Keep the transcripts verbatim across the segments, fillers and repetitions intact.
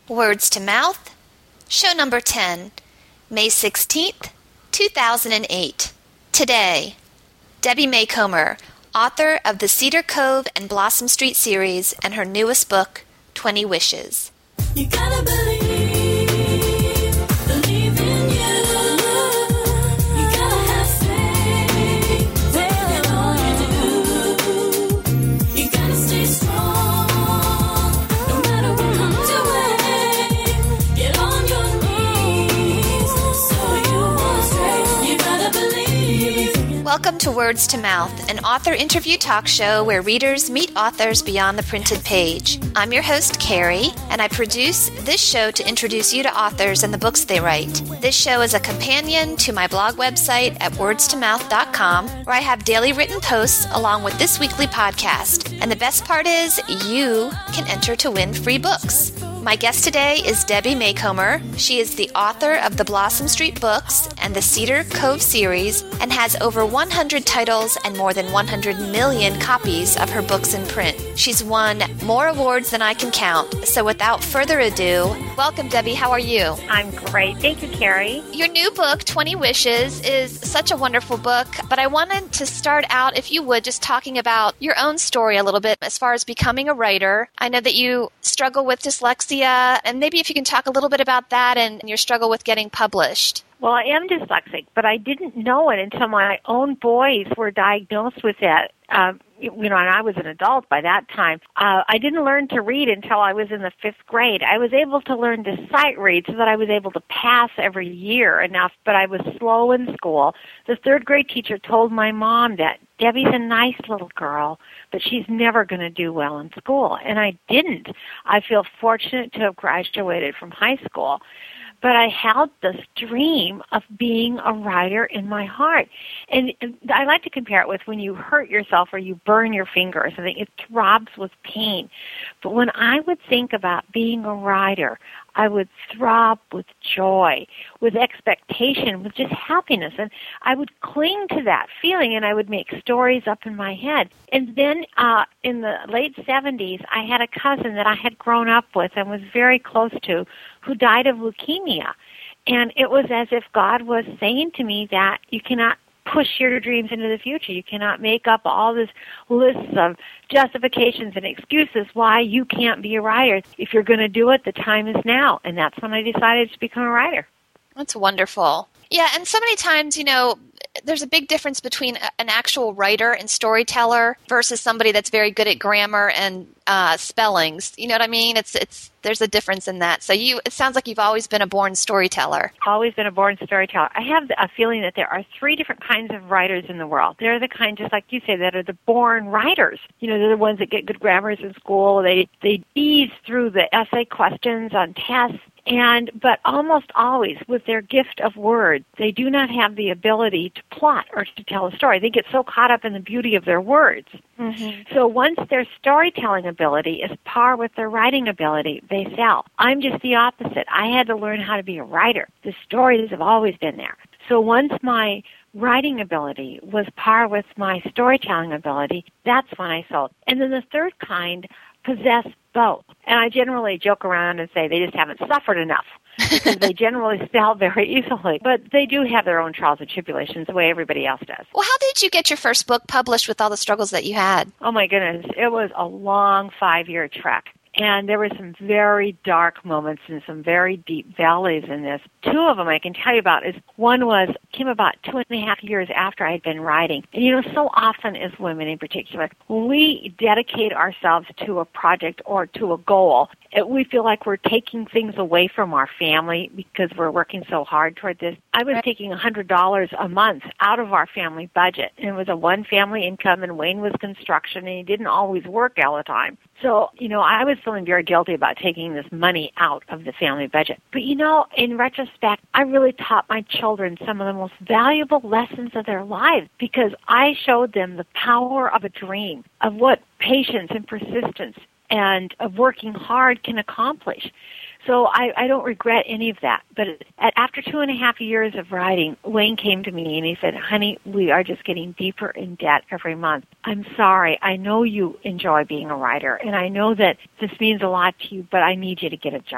Words to Mouth, show number ten, May sixteenth, two thousand eight. Today, Debbie Macomber, author of the Cedar Cove and Blossom Street series and her newest book, twenty Wishes. You gotta believe, believe in you. You gotta have faith, faith in all you do. You gotta stay strong, no matter what comes your way. Get on your knees, so you won't stray. You gotta believe. Welcome to Words to Mouth, an author interview talk show where readers meet authors beyond the printed page. I'm your host, Carrie, and I produce this show to introduce you to authors and the books they write. This show is a companion to my blog website at words to mouth dot com, where I have daily written posts along with this weekly podcast. And the best part is, you can enter to win free books. My guest today is Debbie Macomber. She is the author of the Blossom Street books and the Cedar Cove series and has over one hundred titles and more than one hundred million copies of her books in print. She's won more awards than I can count. So without further ado, welcome, Debbie. How are you? I'm great. Thank you, Carrie. Your new book, twenty Wishes, is such a wonderful book, but I wanted to start out, if you would, just talking about your own story a little bit as far as becoming a writer. I know that you struggle with dyslexia, and maybe if you can talk a little bit about that and your struggle with getting published. Well, I am dyslexic, but I didn't know it until my own boys were diagnosed with it. Um, you know, and I was an adult by that time. Uh, I didn't learn to read until I was in the fifth grade. I was able to learn to sight read so that I was able to pass every year enough, but I was slow in school. The third grade teacher told my mom that Debbie's a nice little girl, but she's never going to do well in school. And I didn't. I feel fortunate to have graduated from high school. But I held this dream of being a writer in my heart. And I like to compare it with when you hurt yourself or you burn your finger or something. It throbs with pain. But when I would think about being a writer, I would throb with joy, with expectation, with just happiness. And I would cling to that feeling, and I would make stories up in my head. And then uh, in the late seventies, I had a cousin that I had grown up with and was very close to who died of leukemia. And it was as if God was saying to me that you cannot push your dreams into the future. You cannot make up all this lists of justifications and excuses why you can't be a writer. If you're going to do it, the time is now. And that's when I decided to become a writer. That's wonderful. Yeah, and so many times, you know, there's a big difference between an actual writer and storyteller versus somebody that's very good at grammar and uh, spellings. You know what I mean? It's it's there's a difference in that. So you, it sounds like you've always been a born storyteller. Always been a born storyteller. I have a feeling that there are three different kinds of writers in the world. They're the kind, just like you say, that are the born writers. You know, they're the ones that get good grammars in school. They they ease through the essay questions on tests. And, but almost always with their gift of words, they do not have the ability to plot or to tell a story. They get so caught up in the beauty of their words. Mm-hmm. So once their storytelling ability is par with their writing ability, they sell. I'm just the opposite. I had to learn how to be a writer. The stories have always been there. So once my writing ability was par with my storytelling ability, that's when I sold. And then the third kind possess both. And I generally joke around and say they just haven't suffered enough because they generally sell very easily. But they do have their own trials and tribulations the way everybody else does. Well, how did you get your first book published with all the struggles that you had? Oh, my goodness. It was a long five-year trek. And there were some very dark moments and some very deep valleys in this. Two of them I can tell you about is one was came about two and a half years after I had been writing. And you know, so often as women in particular, when we dedicate ourselves to a project or to a goal, it, we feel like we're taking things away from our family because we're working so hard toward this. I was taking one hundred dollars a month out of our family budget. And it was a one-family income, and Wayne was construction, and he didn't always work all the time. So, you know, I was feeling very guilty about taking this money out of the family budget. But, you know, in retrospect, I really taught my children some of the most valuable lessons of their lives because I showed them the power of a dream, of what patience and persistence and of working hard can accomplish. So I, I don't regret any of that. But at, after two and a half years of writing, Wayne came to me and he said, honey, we are just getting deeper in debt every month. I'm sorry. I know you enjoy being a writer, and I know that this means a lot to you, but I need you to get a job.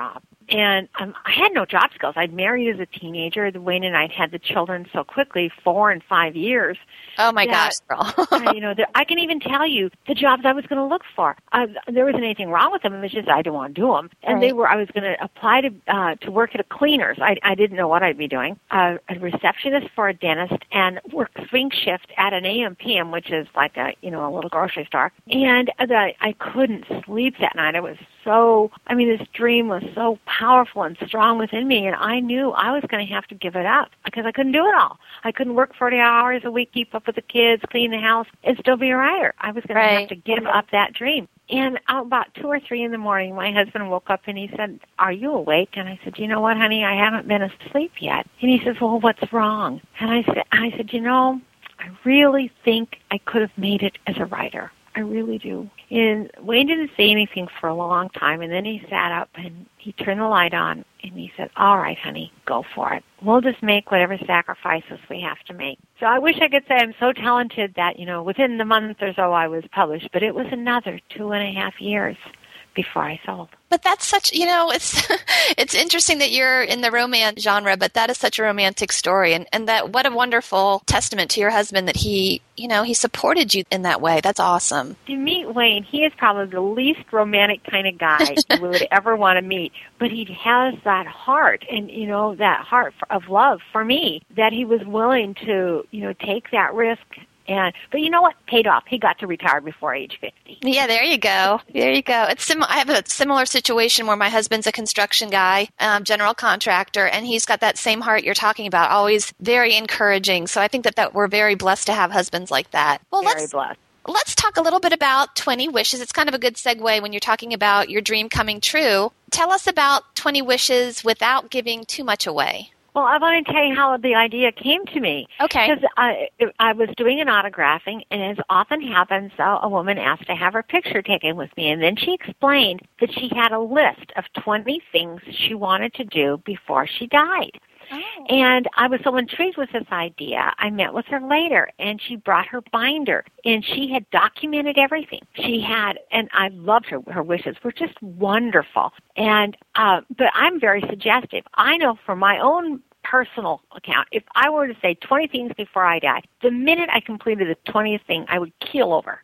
And um, I had no job skills. I'd married as a teenager. Wayne and I had had the children so quickly, four and five years. Oh, my that, gosh, girl. uh, you know, there, I can even tell you the jobs I was going to look for. Uh, there wasn't anything wrong with them. It was just I didn't want to do them. And Right. they were. I was going to apply to uh, to work at a cleaners. I, I didn't know what I'd be doing. Uh, a receptionist for a dentist and work swing shift at an A M P M, which is like a you know a little grocery store. And the, I couldn't sleep that night. I was so. I mean, this dream was so powerful and strong within me, and I knew I was going to have to give it up because I couldn't do it all. I couldn't work forty hours a week, keep up with the kids, clean the house, and still be a writer. I was going to Right. have to give up that dream. And about two or three in the morning, my husband woke up and he said, "Are you awake?" And I said, "You know what, honey? I haven't been asleep yet." And he says, "Well, what's wrong?" And I said, I said, "You know, I really think I could have made it as a writer. I really do." And Wayne didn't say anything for a long time, and then he sat up and he turned the light on and he said, "All right, honey, go for it. We'll just make whatever sacrifices we have to make." So I wish I could say I'm so talented that, you know, within the month or so I was published, but it was another two and a half years before I sold. But that's such, you know, it's it's interesting that you're in the romance genre, but that is such a romantic story. And, and that what a wonderful testament to your husband that he, you know, he supported you in that way. That's awesome. To meet Wayne, he is probably the least romantic kind of guy you would ever want to meet. But he has that heart and, you know, that heart of love for me that he was willing to, you know, take that risk. And but you know what? Paid off. He got to retire before age fifty. Yeah, there you go. There you go. It's sim- I have a similar situation where my husband's a construction guy, um, general contractor, and he's got that same heart you're talking about, always very encouraging. So I think that, that we're very blessed to have husbands like that. Well, Very let's blessed. let's talk a little bit about twenty Wishes. It's kind of a good segue when you're talking about your dream coming true. Tell us about twenty Wishes without giving too much away. Well, I want to tell you how the idea came to me. Okay. Because I, I was doing an autographing, and as often happens, uh, a woman asked to have her picture taken with me, and then she explained that she had a list of twenty things she wanted to do before she died. Oh. And I was so intrigued with this idea, I met with her later, and she brought her binder, and she had documented everything. She had, and I loved her, her wishes were just wonderful. And, uh, but I'm very suggestive. I know from my own personal account, if I were to say twenty things before I die, the minute I completed the twentieth thing, I would keel over.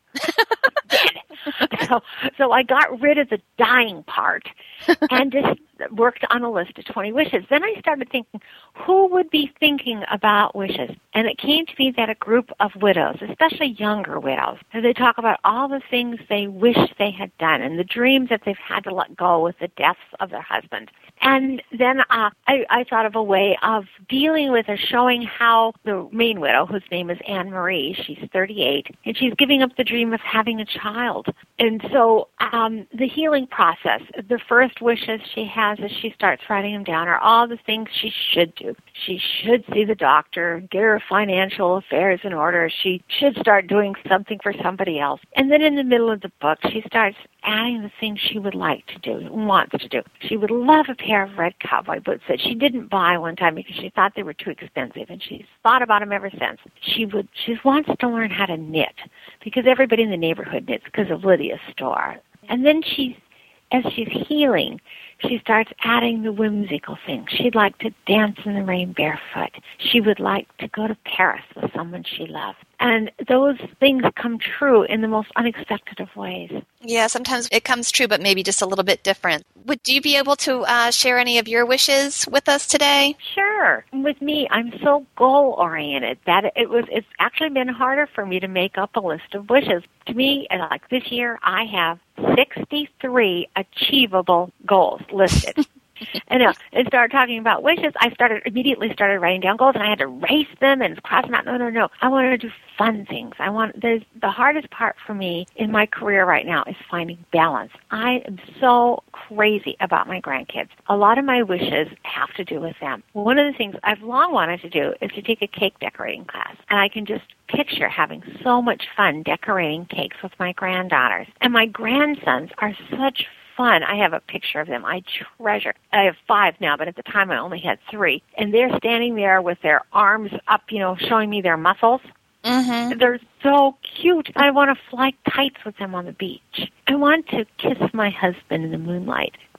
so, so I got rid of the dying part and just worked on a list of twenty wishes. Then I started thinking, who would be thinking about wishes? And it came to me that a group of widows, especially younger widows, and they talk about all the things they wish they had done and the dreams that they've had to let go with the deaths of their husband. And then uh, I, I thought of a way of dealing with or showing how the main widow, whose name is Anne Marie, she's thirty-eight, and she's giving up the dream of having a child. And so um, the healing process, the first wishes she has as she starts writing them down are all the things she should do. She should see the doctor, get her financial affairs in order. She should start doing something for somebody else. And then in the middle of the book, she starts adding the things she would like to do, wants to do. She would love a pair of red cowboy boots that she didn't buy one time because she thought they were too expensive, and she's thought about them ever since. She would. She wants to learn how to knit because everybody in the neighborhood knits because of Lydia's store. And then she's, as she's healing, she starts adding the whimsical things. She'd like to dance in the rain barefoot. She would like to go to Paris with someone she loved. And those things come true in the most unexpected of ways. Yeah, sometimes it comes true, but maybe just a little bit different. Would you be able to uh, share any of your wishes with us today? Sure. With me, I'm so goal-oriented that it was. It's actually been harder for me to make up a list of wishes. To me, like this year, I have sixty-three achievable goals listed. And uh, and started talking about wishes. I started immediately started writing down goals, and I had to race them and cross them out. No, no, no. I want to do fun things. I want. There's the hardest part for me in my career right now is finding balance. I am so crazy about my grandkids. A lot of my wishes have to do with them. One of the things I've long wanted to do is to take a cake decorating class, and I can just picture having so much fun decorating cakes with my granddaughters. And my grandsons are such fun. I have a picture of them. I treasure. I have five now, but at the time I only had three. And they're standing there with their arms up, you know, showing me their muscles. Mm-hmm. They're so cute. I want to fly kites with them on the beach. I want to kiss my husband in the moonlight.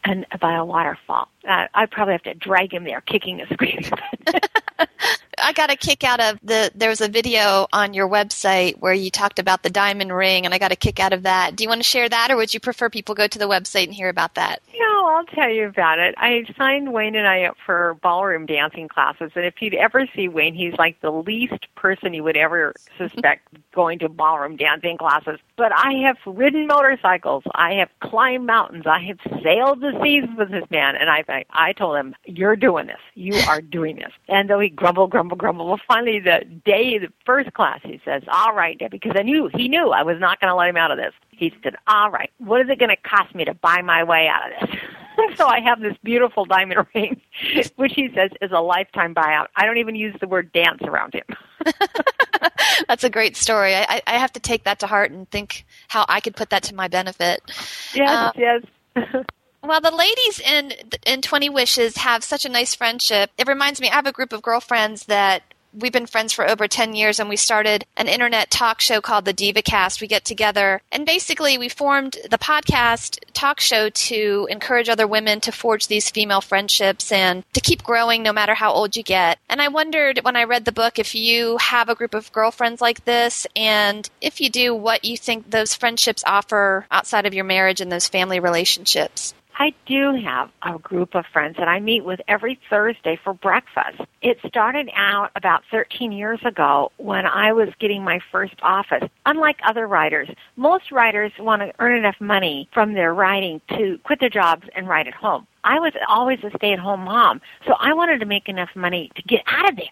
and by a waterfall. Uh, I probably have to drag him there, kicking and screaming. I got a kick out of the, there was a video on your website where you talked about the diamond ring, and I got a kick out of that. Do you want to share that, or would you prefer people go to the website and hear about that? No, I'll tell you about it. I signed Wayne and I up for ballroom dancing classes, and if you'd ever see Wayne, he's like the least person you would ever suspect going to ballroom dancing classes. But I have ridden motorcycles. I have climbed mountains. I have sailed the seas with this man, and I I told him, you're doing this. You are doing this. And though he grumbled, grumbled, grumbled, well, finally the day of the first class, he says, all right, Debbie, because I knew, he knew I was not going to let him out of this. He said, all right, what is it going to cost me to buy my way out of this? So I have this beautiful diamond ring, which he says is a lifetime buyout. I don't even use the word dance around him. That's a great story. I, I have to take that to heart and think how I could put that to my benefit. Yes, um, yes. Well, the ladies in in twenty Wishes have such a nice friendship. It reminds me, I have a group of girlfriends that we've been friends for over ten years, and we started an internet talk show called the DivaCast. We get together, and basically we formed the podcast talk show to encourage other women to forge these female friendships and to keep growing no matter how old you get. And I wondered when I read the book if you have a group of girlfriends like this, and if you do, what you think those friendships offer outside of your marriage and those family relationships. I do have a group of friends that I meet with every Thursday for breakfast. It started out about thirteen years ago when I was getting my first office. Unlike other writers, most writers want to earn enough money from their writing to quit their jobs and write at home. I was always a stay-at-home mom, so I wanted to make enough money to get out of there.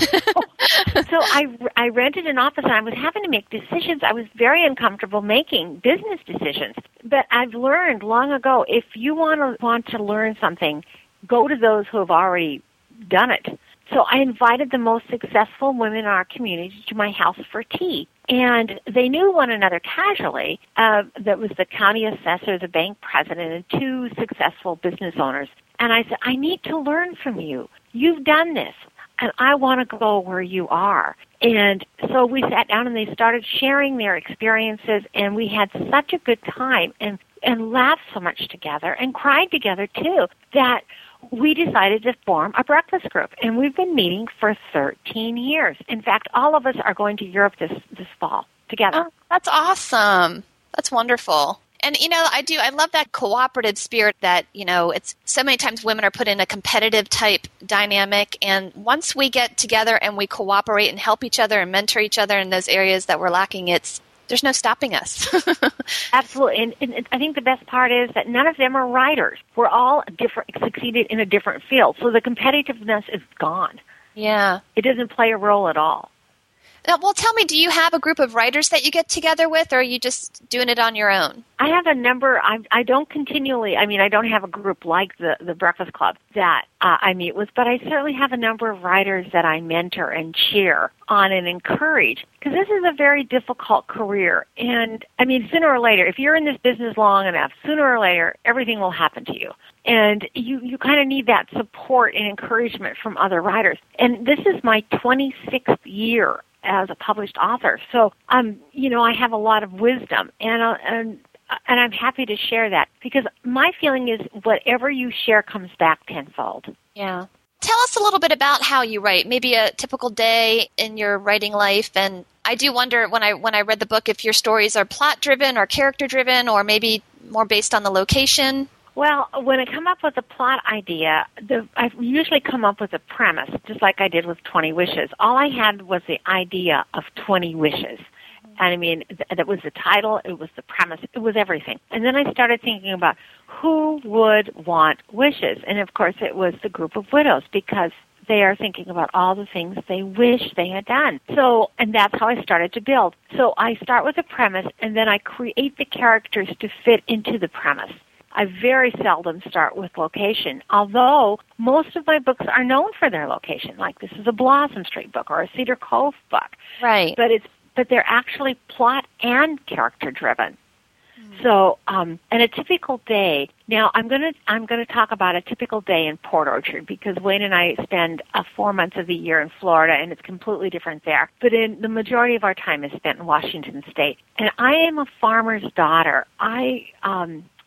So I, I rented an office, and I was having to make decisions. I was very uncomfortable making business decisions. But I've learned long ago, if you want to want to learn something, go to those who have already done it. So I invited the most successful women in our community to my house for tea. And they knew one another casually. Uh, that was the county assessor, the bank president, and two successful business owners. And I said, I need to learn from you. You've done this, and I want to go where you are. And so we sat down, and they started sharing their experiences, and we had such a good time and, and laughed so much together and cried together, too, that we decided to form a breakfast group, and we've been meeting for thirteen years. In fact, all of us are going to Europe this, this fall together. Oh, that's awesome. That's wonderful. And, you know, I do, I love that cooperative spirit that, you know, it's so many times women are put in a competitive type dynamic. And once we get together and we cooperate and help each other and mentor each other in those areas that we're lacking, it's, there's no stopping us. Absolutely. And, and I think the best part is that none of them are writers. We're all different, succeeded in a different field. So the competitiveness is gone. Yeah. It doesn't play a role at all. Now, well, tell me, do you have a group of writers that you get together with, or are you just doing it on your own? I have a number. I, I don't continually, I mean, I don't have a group like the, the Breakfast Club that uh, I meet with, but I certainly have a number of writers that I mentor and cheer on and encourage, because this is a very difficult career. And, I mean, sooner or later, if you're in this business long enough, sooner or later, everything will happen to you. And you, you kind of need that support and encouragement from other writers. And this is my twenty-sixth year as a published author. So, um, you know, I have a lot of wisdom, and, uh, and, and I'm happy to share that, because my feeling is whatever you share comes back tenfold. Yeah. Tell us a little bit about how you write, maybe a typical day in your writing life. And I do wonder when I, when I read the book if your stories are plot-driven or character-driven, or maybe more based on the location. Well, when I come up with a plot idea, the, I usually come up with a premise, just like I did with twenty Wishes. All I had was the idea of twenty Wishes. And I mean, th- that was the title, it was the premise, it was everything. And then I started thinking about who would want wishes. And of course, it was the group of widows, because they are thinking about all the things they wish they had done. So, and that's how I started to build. So I start with a premise, and then I create the characters to fit into the premise. I very seldom start with location, although most of my books are known for their location. Like this is a Blossom Street book or a Cedar Cove book. Right. But it's but they're actually plot and character driven. Mm. So, um, and a typical day. Now, I'm gonna I'm gonna talk about a typical day in Port Orchard, because Wayne and I spend uh, four months of the year in Florida, and it's completely different there. But in the majority of our time is spent in Washington State, and I am a farmer's daughter. I um.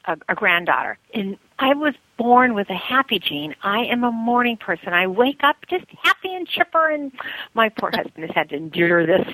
a, a granddaughter. And I was born with a happy gene. I am a morning person. I wake up just happy and chipper, and my poor husband has had to endure this.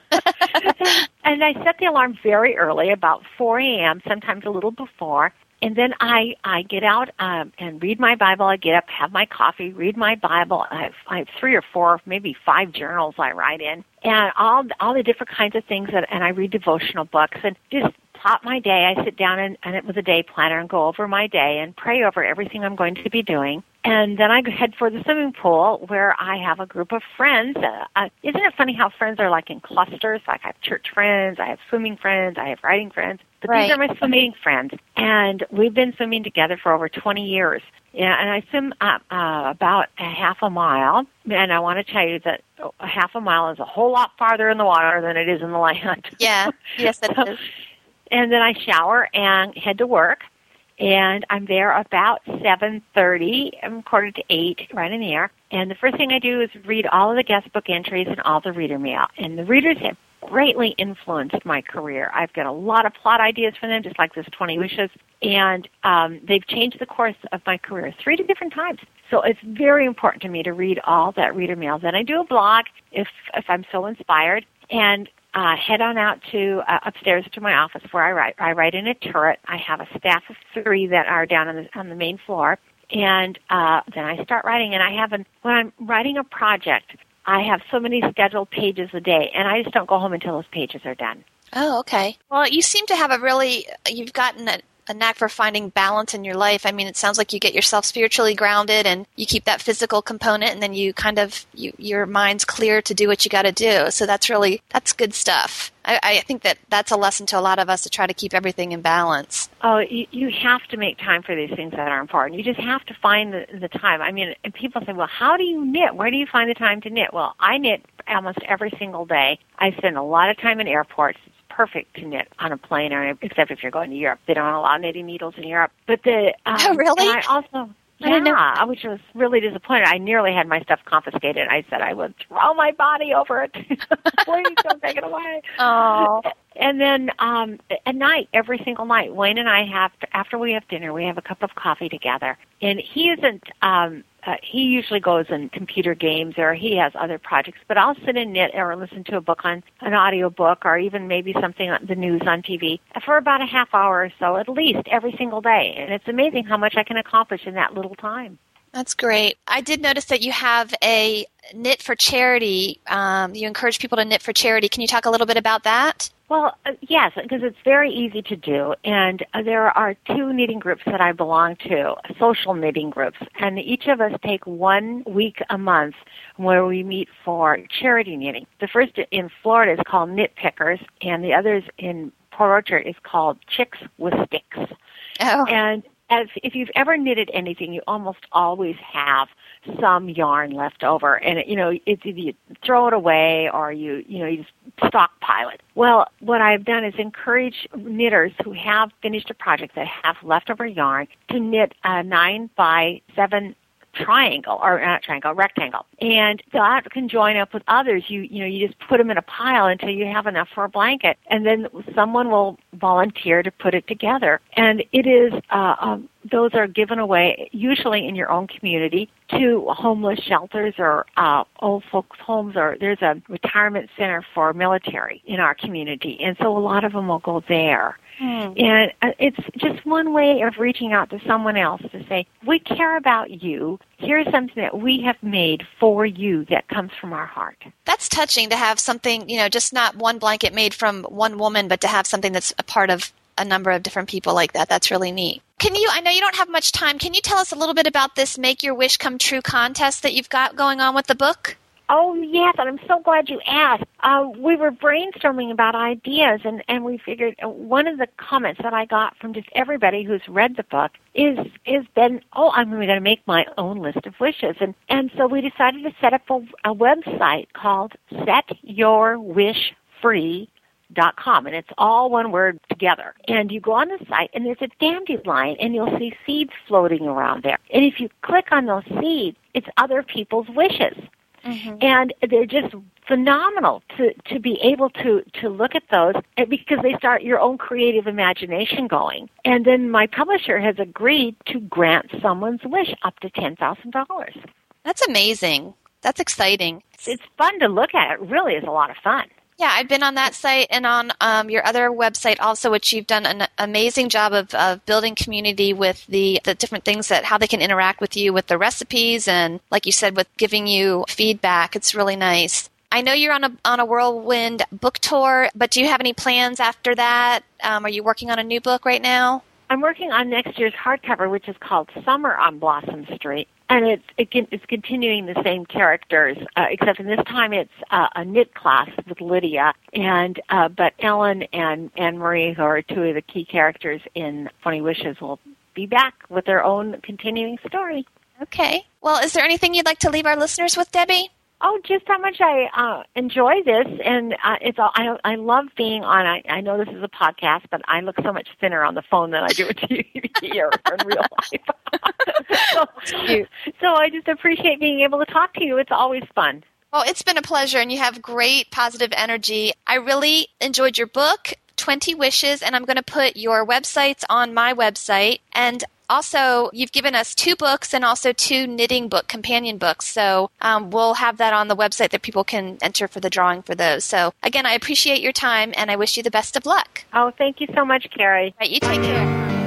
And I set the alarm very early, about four a.m., sometimes a little before. And then I, I get out um, and read my Bible. I get up, have my coffee, read my Bible. I have, I have three or four, maybe five journals I write in, and all all the different kinds of things. That, and I read devotional books and just plot my day. I sit down and, and it with a day planner and go over my day and pray over everything I'm going to be doing. And then I head for the swimming pool where I have a group of friends. Uh, uh, isn't it funny how friends are like in clusters? Like I have church friends, I have swimming friends, I have writing friends. But Right. these are my swimming friends. And we've been swimming together for over twenty years. Yeah, and I swim uh, uh, about a half a mile. And I want to tell you that a half a mile is a whole lot farther in the water than it is in the land. Yeah. Yes, it is. And then I shower and head to work. And I'm there about seven thirty, um, quarter to eight, right in the air. And the first thing I do is read all of the guest book entries and all the reader mail. And the readers have greatly influenced my career. I've got a lot of plot ideas from them, just like this twenty Wishes. And um, they've changed the course of my career three different times. So it's very important to me to read all that reader mail. Then I do a blog if if I'm so inspired. And Uh, head on out to uh, upstairs to my office where I write. I write in a turret. I have a staff of three that are down on the on the main floor, and uh, then I start writing. And I have an when I'm writing a project, I have so many scheduled pages a day, and I just don't go home until those pages are done. Oh, okay. Well, you seem to have a really, you've gotten a, a knack for finding balance in your life. I mean, it sounds like you get yourself spiritually grounded and you keep that physical component, and then you kind of, you, your mind's clear to do what you got to do. So that's really, that's good stuff. I, I think that that's a lesson to a lot of us to try to keep everything in balance. Oh, you, you have to make time for these things that are important. You just have to find the, the time. I mean, and people say, well, how do you knit? Where do you find the time to knit? Well, I knit almost every single day. I spend a lot of time in airports. Perfect to knit on a plane, or except if you're going to Europe. They don't allow knitting needles in Europe. But the um, Oh, really? and I also, I didn't know. yeah, which was really disappointed. I nearly had my stuff confiscated. I said I would throw my body over it. Please don't take it away. Oh. And then um, at night, every single night, Wayne and I have to, after we have dinner, we have a cup of coffee together. And he isn't. Um, Uh, he usually goes in computer games, or he has other projects, but I'll sit and knit or listen to a book on an audio book, or even maybe something on the news on T V for about a half hour or so, at least every single day. And it's amazing how much I can accomplish in that little time. That's great. I did notice that you have a knit for charity. Um, you encourage people to knit for charity. Can you talk a little bit about that? Well, uh, yes, because it's very easy to do, and uh, there are two knitting groups that I belong to, social knitting groups, and each of us take one week a month where we meet for charity knitting. The first in Florida is called Knit Pickers, and the others in Port Orchard is called Chicks with Sticks. Oh. And as if you've ever knitted anything, you almost always have some yarn left over, and it, you know, it's either you throw it away or you, you know, you just stockpile it. Well, what I've done is encourage knitters who have finished a project that have leftover yarn to knit a nine by seven triangle, or not triangle, rectangle, and that can join up with others. You you know, you just put them in a pile until you have enough for a blanket, and then someone will volunteer to put it together. And it is uh, um, those are given away usually in your own community to homeless shelters or uh, old folks' homes, or there's a retirement center for military in our community, and so a lot of them will go there. Hmm. And uh, it's just one way of reaching out to someone else to say, we care about you. Here's something that we have made for you that comes from our heart. That's touching to have something, you know, just not one blanket made from one woman, but to have something that's a part of a number of different people like that. That's really neat. Can you, I know you don't have much time, can you tell us a little bit about this Make Your Wish Come True contest that you've got going on with the book? Oh, yes, and I'm so glad you asked. Uh, we were brainstorming about ideas, and, and we figured one of the comments that I got from just everybody who's read the book is is been, oh, I'm going to make my own list of wishes. And, and so we decided to set up a, a website called set your wish free dot com, and it's all one word together. And you go on the site, and there's a dandelion, and you'll see seeds floating around there. And if you click on those seeds, it's other people's wishes. Mm-hmm. And they're just phenomenal to, to be able to, to look at those and because they start your own creative imagination going. And then my publisher has agreed to grant someone's wish up to ten thousand dollars. That's amazing. That's exciting. It's fun to look at. It really is a lot of fun. Yeah, I've been on that site and on um, your other website also, which you've done an amazing job of, of building community with the, the different things that how they can interact with you with the recipes and, like you said, with giving you feedback. It's really nice. I know you're on a on a whirlwind book tour, but do you have any plans after that? Um, are you working on a new book right now? I'm working on next year's hardcover, which is called Summer on Blossom Street. And it's it, it's continuing the same characters, uh, except in this time it's uh, a knit class with Lydia, and uh, but Ellen and Anne Marie, who are two of the key characters in Funny Wishes, will be back with their own continuing story. Okay. Well, is there anything you'd like to leave our listeners with, Debbie? Oh, just how much I uh, enjoy this, and uh, it's all, I I love being on. I, I know this is a podcast, but I look so much thinner on the phone than I do here in real life. so, so I just appreciate being able to talk to you. It's always fun. Well, it's been a pleasure, and you have great positive energy. I really enjoyed your book, twenty Wishes, and I'm going to put your websites on my website. And also, you've given us two books and also two knitting book, companion books. So um, we'll have that on the website that people can enter for the drawing for those. So again, I appreciate your time, and I wish you the best of luck. Oh, thank you so much, Carrie. All right, you take care.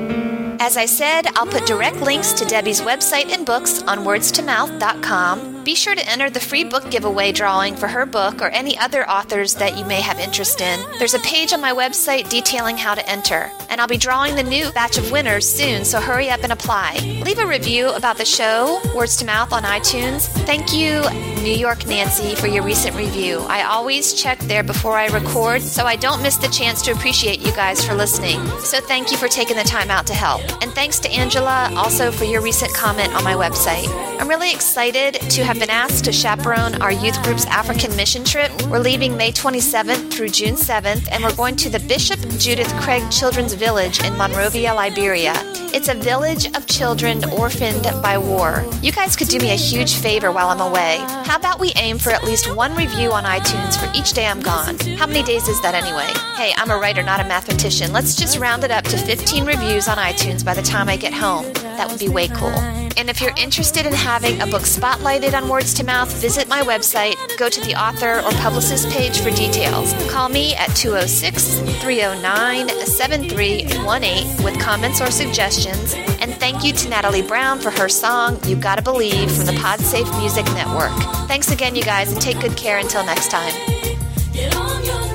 As I said, I'll put direct links to Debbie's website and books on words to mouth dot com. Be sure to enter the free book giveaway drawing for her book or any other authors that you may have interest in. There's a page on my website detailing how to enter. And I'll be drawing the new batch of winners soon, so hurry up and apply. Leave a review about the show, Words to Mouth on iTunes. Thank you, New York Nancy, for your recent review. I always check there before I record, so I don't miss the chance to appreciate you guys for listening. So thank you for taking the time out to help. And thanks to Angela also for your recent comment on my website. I'm really excited to have been asked to chaperone our youth group's African mission trip. We're leaving May twenty-seventh through June seventh, and we're going to the Bishop Judith Craig Children's Village in Monrovia, Liberia. It's a village of children orphaned by war. You guys could do me a huge favor while I'm away. How about we aim for at least one review on iTunes for each day I'm gone? How many days is that anyway? Hey, I'm a writer, not a mathematician. Let's just round it up to fifteen reviews on iTunes by the time I get home. That would be way cool. And if you're interested in having a book spotlighted on Words to Mouth, visit my website, go to the author or publicist page for details. Call me at two oh six, three oh nine, seven three one eight with comments or suggestions. And thank you to Natalie Brown for her song, You Gotta Believe, from the PodSafe Music Network. Thanks again, you guys, and take good care until next time. Get on your